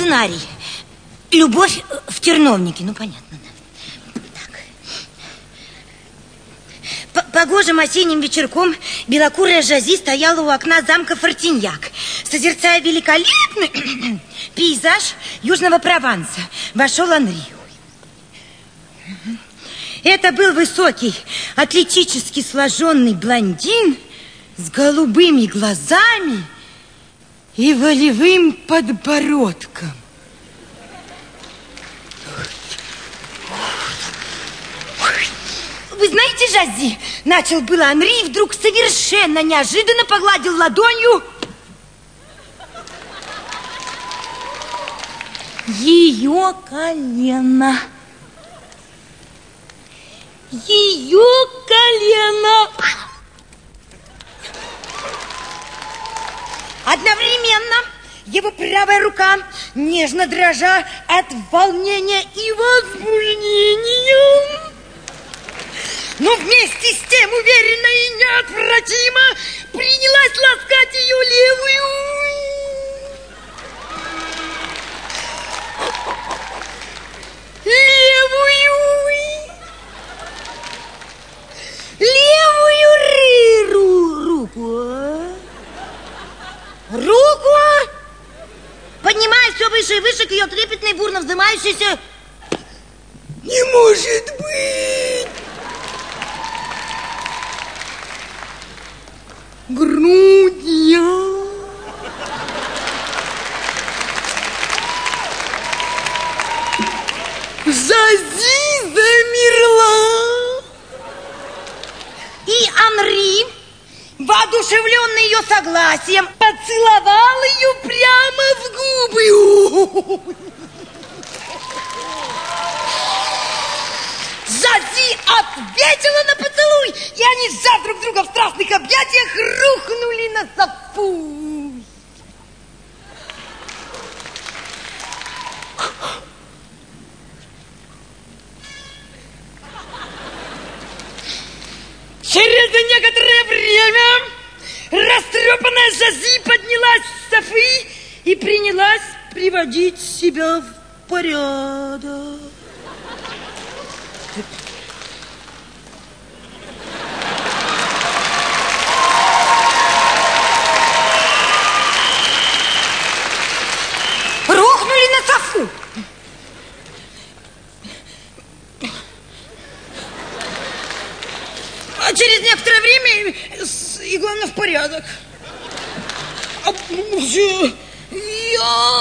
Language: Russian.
сценарий. Любовь в терновнике, ну понятно, да. Так. Погожим осенним вечерком белокурая Жази стояла у окна замка Фортиньяк, созерцая великолепный пейзаж Южного Прованса. Вошел Анри. Это был высокий, атлетически сложенный блондин с голубыми глазами и волевым подбородком. Вы знаете, Жази, начал было Анри, и вдруг совершенно неожиданно погладил ладонью ее колено. Ее колено. Одновременно его правая рука, нежно дрожа от волнения и возбуждения, но вместе с тем уверенно и неотвратимо принялась ласкать ее левую руку, поднимая все выше и выше к ее трепетной, бурно вздымающейся. Не может быть! Грудью. Жази замерла. И Анри, воодушевленный ее согласием, поцеловал ее прямо в губы. Жази ответила на поцелуй, и они, сжав друг друга в страстных объятиях, рухнули на софу. Через некоторое время растрепанная Жази поднялась с софы и принялась приводить себя в порядок. Рухнули на софу. А через некоторое время и главное в порядок. Я